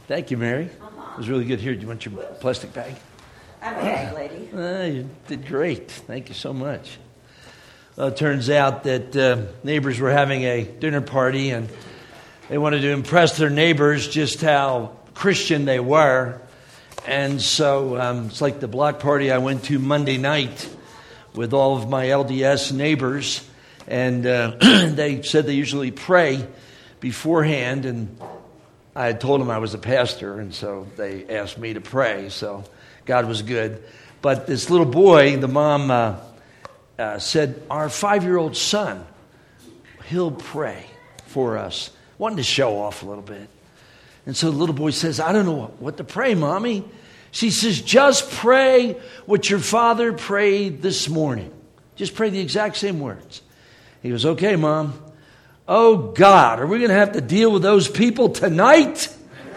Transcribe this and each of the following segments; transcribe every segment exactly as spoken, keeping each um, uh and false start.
Thank you, Mary. Uh-huh. It was really good. Here, do you want your plastic bag? I'm a bag lady. Uh, you did great. Thank you so much. Well, it turns out that uh, neighbors were having a dinner party, and they wanted to impress their neighbors just how Christian they were. And so um, it's like the block party I went to Monday night with all of my L D S neighbors. And uh, they said they usually pray beforehand, and I had told them I was a pastor, and so they asked me to pray, so God was good. But this little boy, the mom uh, uh, said, our five-year-old son, he'll pray for us. Wanted to show off a little bit. And so the little boy says, I don't know what to pray, Mommy. She says, just pray what your father prayed this morning. Just pray the exact same words. He goes, okay, Mom. Oh, God, are we going to have to deal with those people tonight?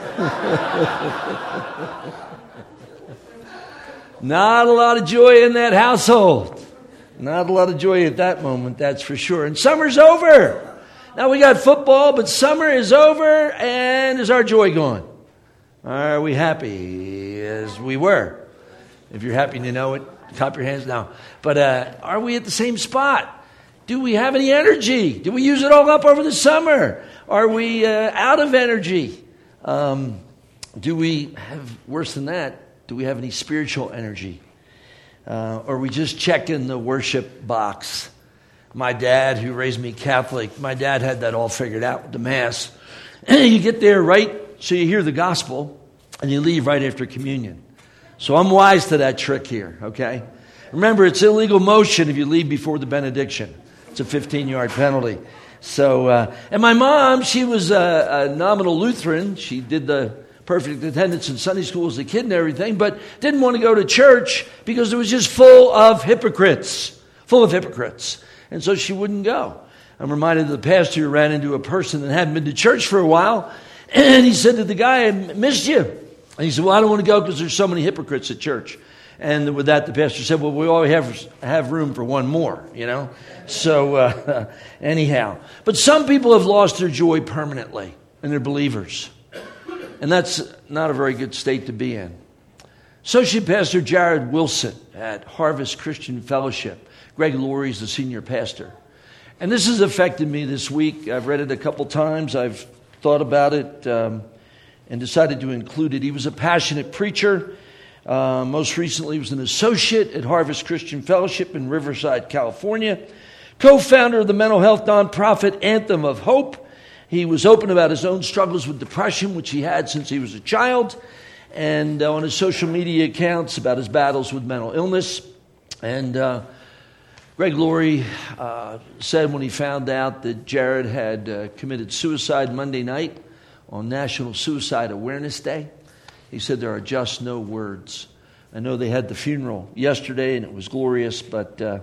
Not a lot of joy in that household. Not a lot of joy at that moment, that's for sure. And summer's over. Now we got football, but summer is over, and is our joy gone? Are we happy as we were? If you're happy to know it, clap your hands now. But uh, are we at the same spot? Do we have any energy? Do we use it all up over the summer? Are we uh, out of energy? Um, do we have, worse than that, do we have any spiritual energy? Uh, or are we just checking the worship box? My dad, who raised me Catholic, my dad had that all figured out with the Mass. You get there, right? So you hear the gospel, and you leave right after communion. So I'm wise to that trick here, okay? Remember, it's illegal motion if you leave before the benediction. It's a fifteen-yard penalty. So, uh, and my mom, she was a, a nominal Lutheran. She did the perfect attendance in Sunday school as a kid and everything, but didn't want to go to church because it was just full of hypocrites, full of hypocrites. And so she wouldn't go. I'm reminded of the pastor who ran into a person that hadn't been to church for a while, and he said to the guy, I missed you. And he said, well, I don't want to go because there's so many hypocrites at church. And with that, the pastor said, well, we always have have room for one more, you know. So uh, anyhow. But some people have lost their joy permanently, and they're believers. And that's not a very good state to be in. Associate Pastor Jared Wilson at Harvest Christian Fellowship. Greg Laurie is the senior pastor. And this has affected me this week. I've read it a couple times. I've thought about it um, and decided to include it. He was a passionate preacher. Uh, most recently, he was an associate at Harvest Christian Fellowship in Riverside, California. Co-founder of the mental health nonprofit Anthem of Hope. He was open about his own struggles with depression, which he had since he was a child. And uh, on his social media accounts about his battles with mental illness. And uh, Greg Laurie uh, said when he found out that Jared had uh, committed suicide Monday night on National Suicide Awareness Day, he said there are just no words. I know they had the funeral yesterday and it was glorious, but uh,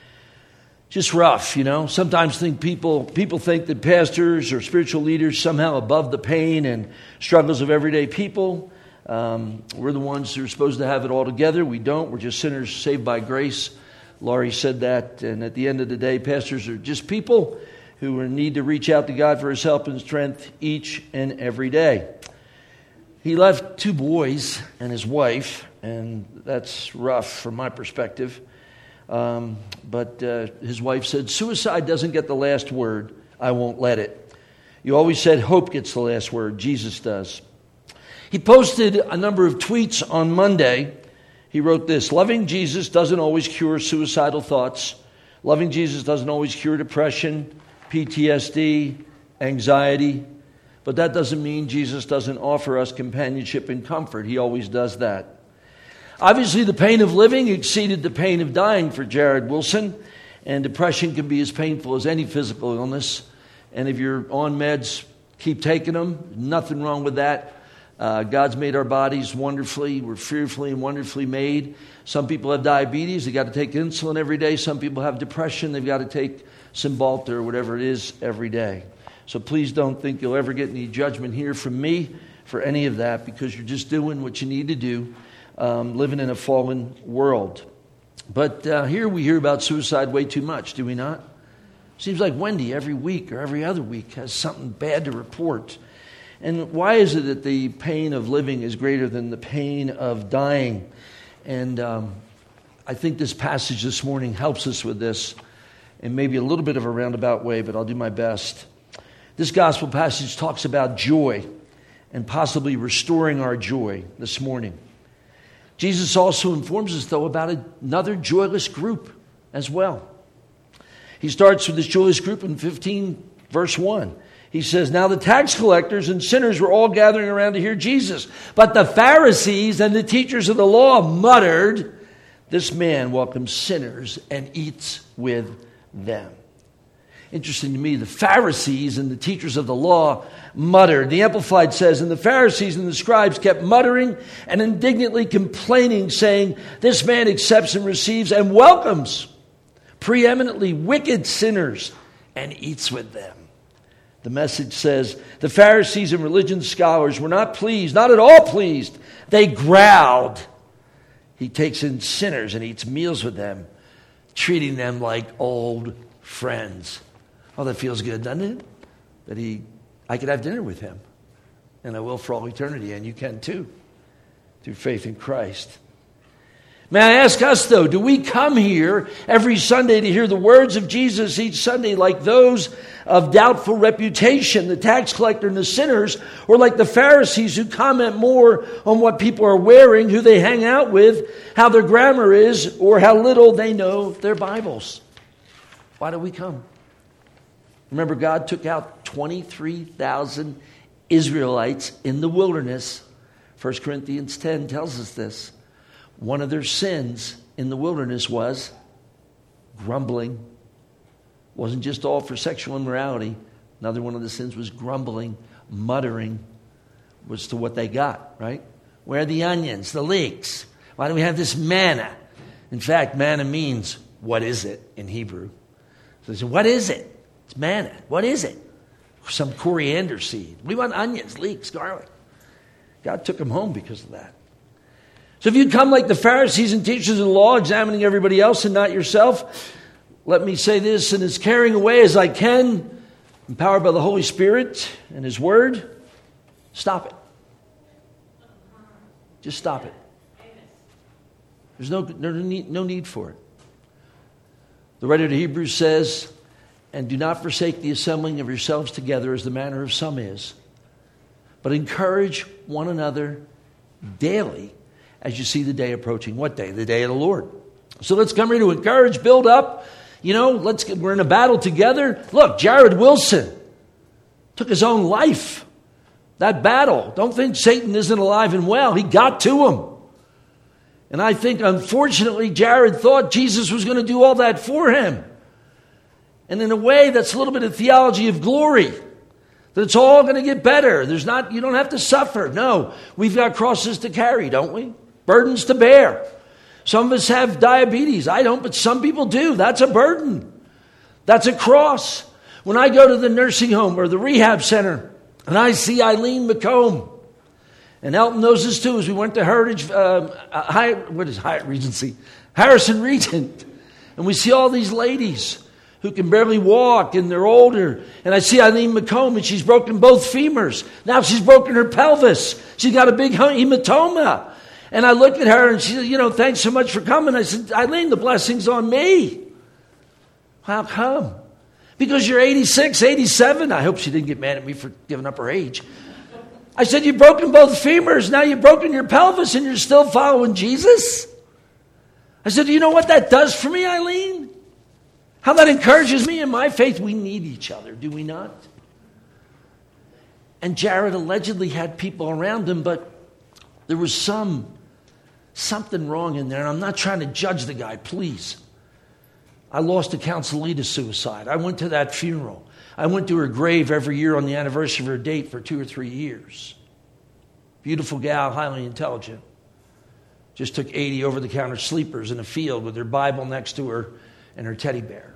just rough, you know. Sometimes think people people think that pastors or spiritual leaders somehow above the pain and struggles of everyday people. Um, we're the ones who are supposed to have it all together. We don't. We're just sinners saved by grace. Laurie said that, and at the end of the day, pastors are just people who need to reach out to God for his help and strength each and every day. He left two boys and his wife, and that's rough from my perspective. Um, but uh, his wife said, suicide doesn't get the last word. I won't let it. You always said hope gets the last word. Jesus does. He posted a number of tweets on Monday. He wrote this: loving Jesus doesn't always cure suicidal thoughts. Loving Jesus doesn't always cure depression, P T S D, anxiety. But that doesn't mean Jesus doesn't offer us companionship and comfort. He always does that. Obviously, the pain of living exceeded the pain of dying for Jared Wilson. And depression can be as painful as any physical illness. And if you're on meds, keep taking them. Nothing wrong with that. Uh, God's made our bodies wonderfully. We're fearfully and wonderfully made. Some people have diabetes. They've got to take insulin every day. Some people have depression. They've got to take Cymbalta or whatever it is every day. So please don't think you'll ever get any judgment here from me for any of that, because you're just doing what you need to do, um, living in a fallen world. But uh, here we hear about suicide way too much, do we not? Seems like Wendy every week or every other week has something bad to report. And why is it that the pain of living is greater than the pain of dying? And um, I think this passage this morning helps us with this in maybe a little bit of a roundabout way, but I'll do my best. This gospel passage talks about joy and possibly restoring our joy this morning. Jesus also informs us, though, about another joyless group as well. He starts with this joyless group in fifteen, verse one. He says, now the tax collectors and sinners were all gathering around to hear Jesus. But the Pharisees and the teachers of the law muttered, this man welcomes sinners and eats with them. Interesting to me, the Pharisees and the teachers of the law muttered. The Amplified says, and the Pharisees and the scribes kept muttering and indignantly complaining, saying, this man accepts and receives and welcomes preeminently wicked sinners and eats with them. The Message says, the Pharisees and religion scholars were not pleased, not at all pleased. They growled. He takes in sinners and eats meals with them, treating them like old friends. Oh, that feels good, doesn't it? That he, I could have dinner with him, and I will for all eternity, and you can too, through faith in Christ. May I ask us, though, do we come here every Sunday to hear the words of Jesus each Sunday like those of doubtful reputation, the tax collector and the sinners, or like the Pharisees who comment more on what people are wearing, who they hang out with, how their grammar is, or how little they know their Bibles? Why do we come? Remember, God took out twenty-three thousand Israelites in the wilderness. First Corinthians ten tells us this. One of their sins in the wilderness was grumbling. Wasn't just all for sexual immorality. Another one of the sins was grumbling, muttering, was to what they got, right? Where are the onions, the leeks? Why do we have this manna? In fact, manna means, what is it in Hebrew? So they said, what is it? It's manna. What is it? Some coriander seed. We want onions, leeks, garlic. God took them home because of that. So if you come like the Pharisees and teachers of the law, examining everybody else and not yourself, let me say this, and as carrying away as I can, empowered by the Holy Spirit and His Word, stop it. Just stop it. There's no, no, need, no need for it. The writer to Hebrews says, and do not forsake the assembling of yourselves together as the manner of some is, but encourage one another daily as you see the day approaching. What day? The day of the Lord. So let's come here to encourage, build up. You know, let's get, we're in a battle together. Look, Jared Wilson took his own life. That battle. Don't think Satan isn't alive and well. He got to him. And I think, unfortunately, Jared thought Jesus was going to do all that for him. And in a way, that's a little bit of theology of glory. That it's all going to get better. There's not, you don't have to suffer. No, we've got crosses to carry, don't we? Burdens to bear. Some of us have diabetes. I don't, but some people do. That's a burden. That's a cross. When I go to the nursing home or the rehab center and I see Eileen McComb, and Elton knows this too, as we went to Heritage, uh, Hyatt, what is Hyatt Regency? Harrison Regent. And we see all these ladies who can barely walk and they're older. And I see Eileen McComb and she's broken both femurs. Now she's broken her pelvis. She's got a big hematoma. And I look at her and she said, you know, thanks so much for coming. I said, Eileen, the blessing's on me. How come? Because you're eighty-six, eighty-seven. I hope she didn't get mad at me for giving up her age. I said, you've broken both femurs. Now you've broken your pelvis and you're still following Jesus? I said, do you know what that does for me, Eileen? How that encourages me in my faith. We need each other, do we not? And Jared allegedly had people around him, but there was some, something wrong in there. And I'm not trying to judge the guy, please. I lost a counselee to suicide. I went to that funeral. I went to her grave every year on the anniversary of her date for two or three years. Beautiful gal, highly intelligent. Just took eighty over-the-counter sleepers in a field with her Bible next to her and her teddy bear.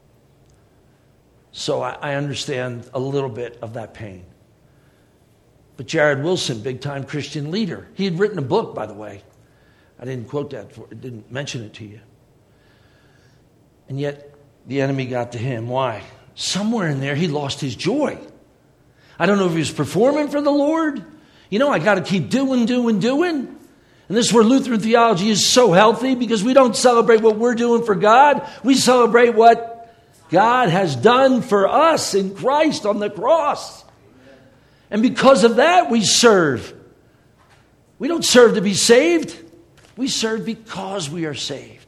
So I, I understand a little bit of that pain. But Jared Wilson, big-time Christian leader, he had written a book, by the way. I didn't quote that, for, didn't mention it to you. And yet, the enemy got to him. Why? Somewhere in there, he lost his joy. I don't know if he was performing for the Lord. You know, I got to keep doing, doing, doing. And this is where Lutheran theology is so healthy, because we don't celebrate what we're doing for God. We celebrate what God has done for us in Christ on the cross. And because of that, we serve. We don't serve to be saved. We serve because we are saved.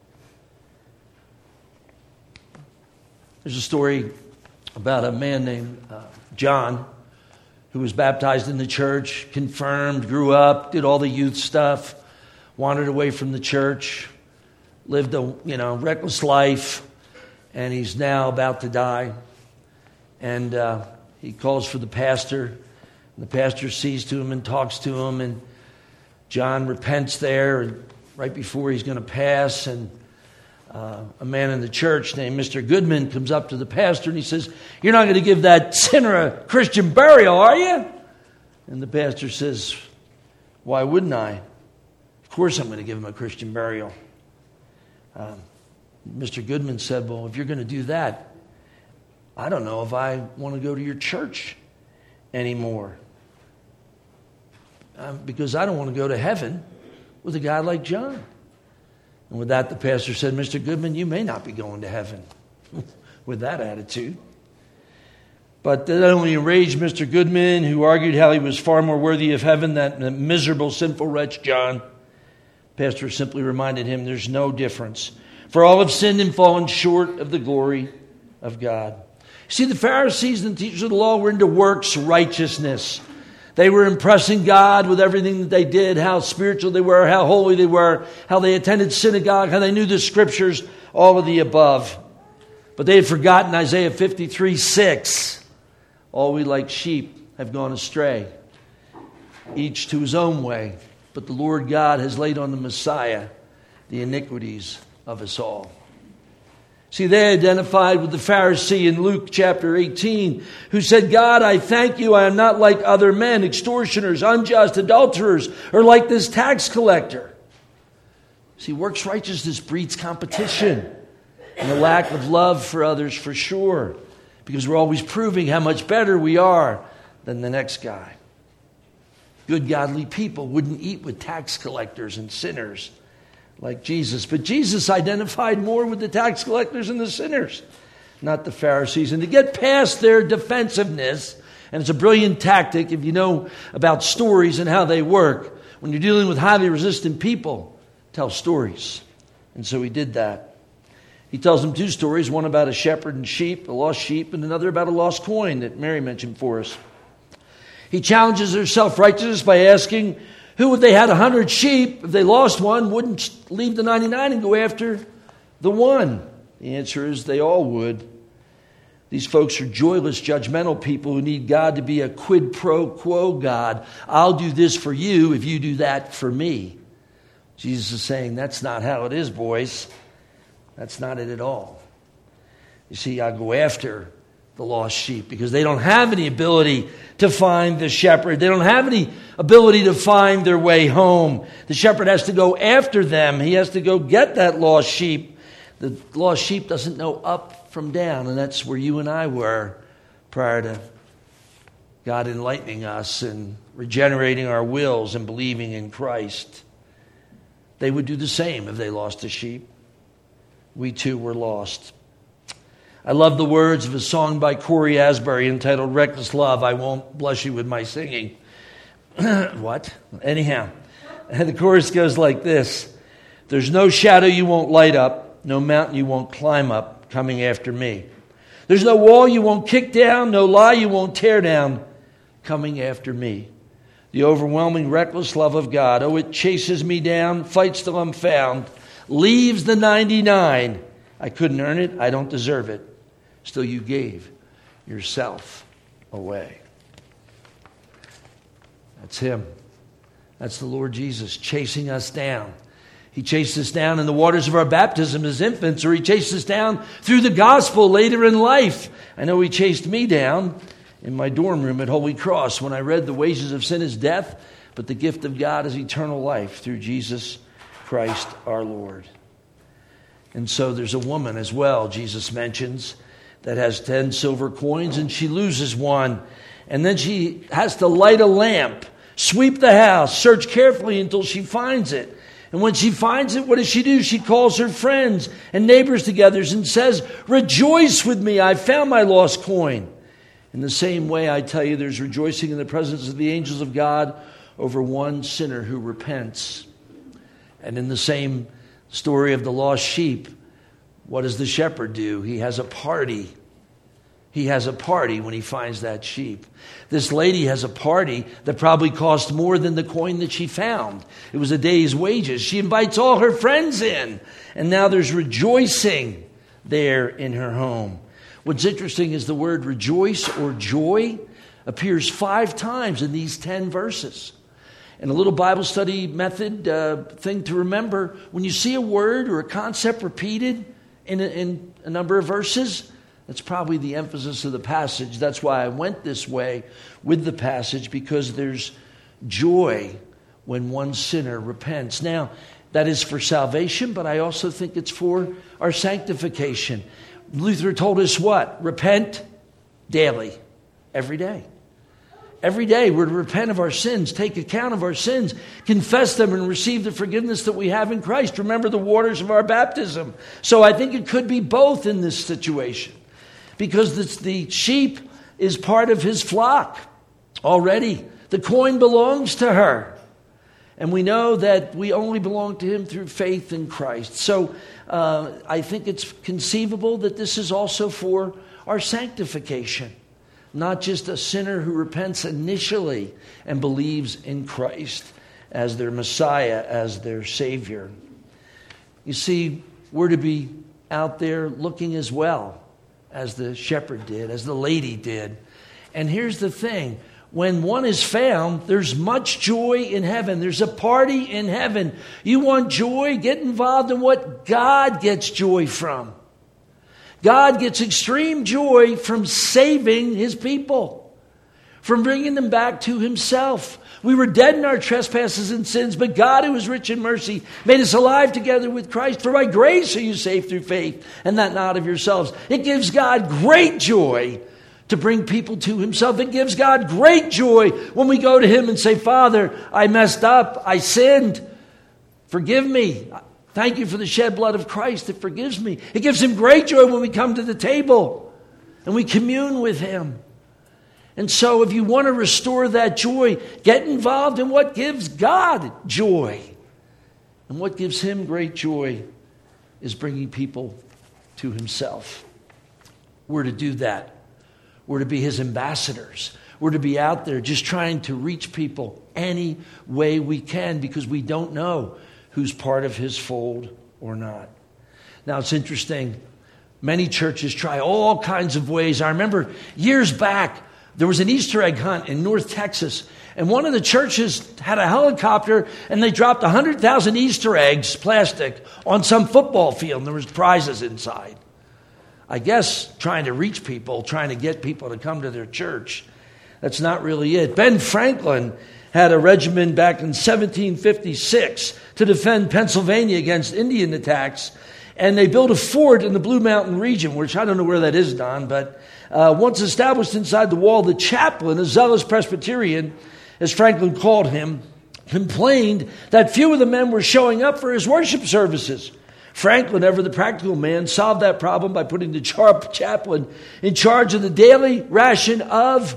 There's a story about a man named uh, John, who was baptized in the church, confirmed, grew up, did all the youth stuff, wandered away from the church, lived a you know reckless life, and he's now about to die. And uh, he calls for the pastor, and the pastor sees to him and talks to him, and John repents there, and right before he's going to pass, and uh, a man in the church named Mister Goodman comes up to the pastor and he says, "You're not going to give that sinner a Christian burial, are you?" And the pastor says, "Why wouldn't I? Of course I'm going to give him a Christian burial." Um, Mister Goodman said, "Well, if you're going to do that, I don't know if I want to go to your church anymore. Um, because I don't want to go to heaven with a guy like John." And with that, the pastor said, "Mister Goodman, you may not be going to heaven with that attitude." But that only enraged Mister Goodman, who argued how he was far more worthy of heaven than the miserable, sinful wretch John. The pastor simply reminded him there's no difference. For all have sinned and fallen short of the glory of God. See, the Pharisees and the teachers of the law were into works righteousness. They were impressing God with everything that they did, how spiritual they were, how holy they were, how they attended synagogue, how they knew the scriptures, all of the above. But they had forgotten Isaiah fifty-three six. All we like sheep have gone astray, each to his own way. But the Lord God has laid on the Messiah the iniquities of us all. See, they identified with the Pharisee in Luke chapter eighteen, who said, "God, I thank you, I am not like other men, extortioners, unjust, adulterers, or like this tax collector." See, works righteousness breeds competition and a lack of love for others, for sure, because we're always proving how much better we are than the next guy. Good, godly people wouldn't eat with tax collectors and sinners like Jesus. But Jesus identified more with the tax collectors and the sinners, not the Pharisees. And to get past their defensiveness, and it's a brilliant tactic if you know about stories and how they work. When you're dealing with highly resistant people, tell stories. And so he did that. He tells them two stories, one about a shepherd and sheep, a lost sheep, and another about a lost coin that Mary mentioned for us. He challenges their self-righteousness by asking, who, if they had a hundred sheep, if they lost one, wouldn't leave the ninety-nine and go after the one? The answer is they all would. These folks are joyless, judgmental people who need God to be a quid pro quo God. I'll do this for you if you do that for me. Jesus is saying, that's not how it is, boys. That's not it at all. You see, I go after the lost sheep because they don't have any ability to find the shepherd. They don't have any ability to find their way home. The shepherd has to go after them. He has to go get that lost sheep. The lost sheep doesn't know up from down, and that's where you and I were prior to God enlightening us and regenerating our wills and believing in Christ. They would do the same if they lost a sheep. We too were lost. I love the words of a song by Corey Asbury entitled Reckless Love. I won't bless you with my singing. What? Anyhow, and the chorus goes like this. There's no shadow you won't light up, no mountain you won't climb up coming after me. There's no wall you won't kick down, no lie you won't tear down coming after me. The overwhelming reckless love of God, oh, it chases me down, fights till I'm found, leaves the ninety-nine. I couldn't earn it, I don't deserve it. Still you gave yourself away. That's him. That's the Lord Jesus chasing us down. He chased us down in the waters of our baptism as infants, or he chased us down through the gospel later in life. I know he chased me down in my dorm room at Holy Cross when I read the wages of sin is death, but the gift of God is eternal life through Jesus Christ our Lord. And so there's a woman as well, Jesus mentions, that has ten silver coins, and she loses one. And then she has to light a lamp, sweep the house, search carefully until she finds it. And when she finds it, what does she do? She calls her friends and neighbors together and says, "Rejoice with me, I found my lost coin." In the same way, I tell you, there's rejoicing in the presence of the angels of God over one sinner who repents. And in the same story of the lost sheep, what does the shepherd do? He has a party. He has a party when he finds that sheep. This lady has a party that probably cost more than the coin that she found. It was a day's wages. She invites all her friends in, and now there's rejoicing there in her home. What's interesting is the word rejoice or joy appears five times in these ten verses. And a little Bible study method uh, thing to remember, when you see a word or a concept repeated in a, in a number of verses, that's probably the emphasis of the passage. That's why I went this way with the passage, because there's joy when one sinner repents. Now, that is for salvation, but I also think it's for our sanctification. Luther told us what? Repent daily, every day. Every day we're to repent of our sins, take account of our sins, confess them, and receive the forgiveness that we have in Christ. Remember the waters of our baptism. So I think it could be both in this situation, because the, the sheep is part of his flock already. The coin belongs to her. And we know that we only belong to him through faith in Christ. So uh, I think it's conceivable that this is also for our sanctification. Not just a sinner who repents initially and believes in Christ as their Messiah, as their Savior. You see, we're to be out there looking as well as the shepherd did, as the lady did. And here's the thing. When one is found, there's much joy in heaven. There's a party in heaven. You want joy? Get involved in what God gets joy from. God gets extreme joy from saving his people, from bringing them back to himself. We were dead in our trespasses and sins, but God, who is rich in mercy, made us alive together with Christ. For by grace are you saved through faith, and that not of yourselves. It gives God great joy to bring people to himself. It gives God great joy when we go to him and say, "Father, I messed up. I sinned. Forgive me. Thank you for the shed blood of Christ that forgives me." It gives him great joy when we come to the table and we commune with him. And so if you want to restore that joy, get involved in what gives God joy. And what gives him great joy is bringing people to himself. We're to do that. We're to be his ambassadors. We're to be out there just trying to reach people any way we can, because we don't know who's part of his fold or not. Now, it's interesting. Many churches try all kinds of ways. I remember years back, there was an Easter egg hunt in North Texas, and one of the churches had a helicopter, and they dropped one hundred thousand Easter eggs, plastic, on some football field, and there was prizes inside. I guess trying to reach people, trying to get people to come to their church. That's not really it. Ben Franklin had a regiment back in seventeen fifty-six to defend Pennsylvania against Indian attacks. And they built a fort in the Blue Mountain region, which I don't know where that is, Don, but uh, once established inside the wall, the chaplain, a zealous Presbyterian, as Franklin called him, complained that few of the men were showing up for his worship services. Franklin, ever the practical man, solved that problem by putting the chaplain in charge of the daily ration of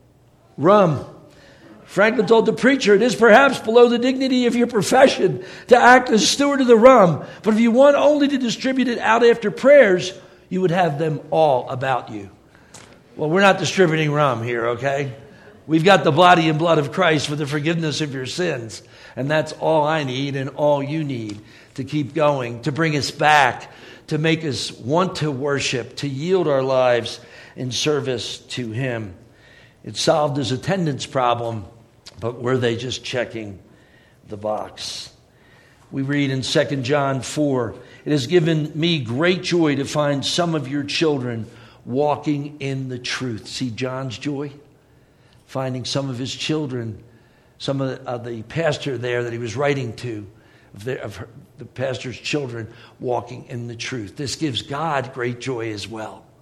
rum. Franklin told the preacher, "It is perhaps below the dignity of your profession to act as steward of the rum, but if you want only to distribute it out after prayers, you would have them all about you." Well, we're not distributing rum here, okay? We've got the body and blood of Christ for the forgiveness of your sins, and that's all I need and all you need to keep going, to bring us back, to make us want to worship, to yield our lives in service to him. It solved his attendance problem, but were they just checking the box? We read in Second John four, "It has given me great joy to find some of your children walking in the truth." See John's joy? Finding some of his children, some of the, uh, the pastor there that he was writing to, of, the, of her, the pastor's children walking in the truth. This gives God great joy as well.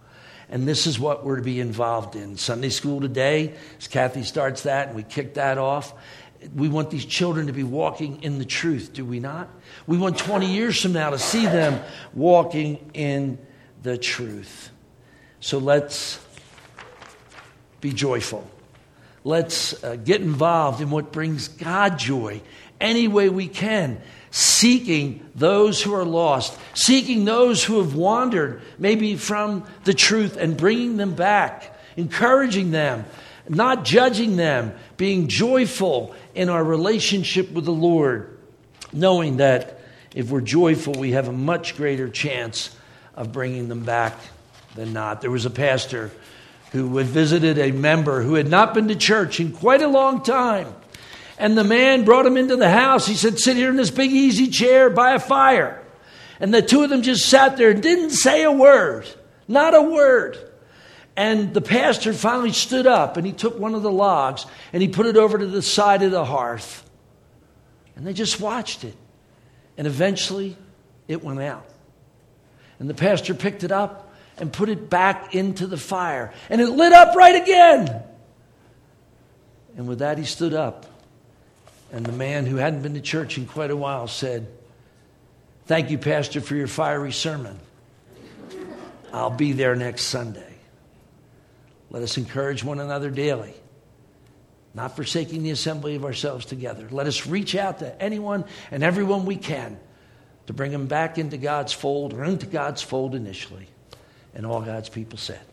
And this is what we're to be involved in. Sunday school today, as Kathy starts that and we kick that off, we want these children to be walking in the truth, do we not? We want twenty years from now to see them walking in the truth. So let's be joyful. Let's uh, get involved in what brings God joy any way we can, seeking those who are lost, seeking those who have wandered maybe from the truth and bringing them back, encouraging them, not judging them, being joyful in our relationship with the Lord, knowing that if we're joyful, we have a much greater chance of bringing them back than not. There was a pastor who had visited a member who had not been to church in quite a long time. And the man brought him into the house. He said, sit here in this big easy chair by a fire. And the two of them just sat there and didn't say a word. Not a word. And the pastor finally stood up and he took one of the logs and he put it over to the side of the hearth. And they just watched it. And eventually it went out. And the pastor picked it up and put it back into the fire. And it lit up right again. And with that he stood up. And the man who hadn't been to church in quite a while said, thank you, Pastor, for your fiery sermon. I'll be there next Sunday. Let us encourage one another daily, not forsaking the assembly of ourselves together. Let us reach out to anyone and everyone we can to bring them back into God's fold or into God's fold initially. And all God's people said.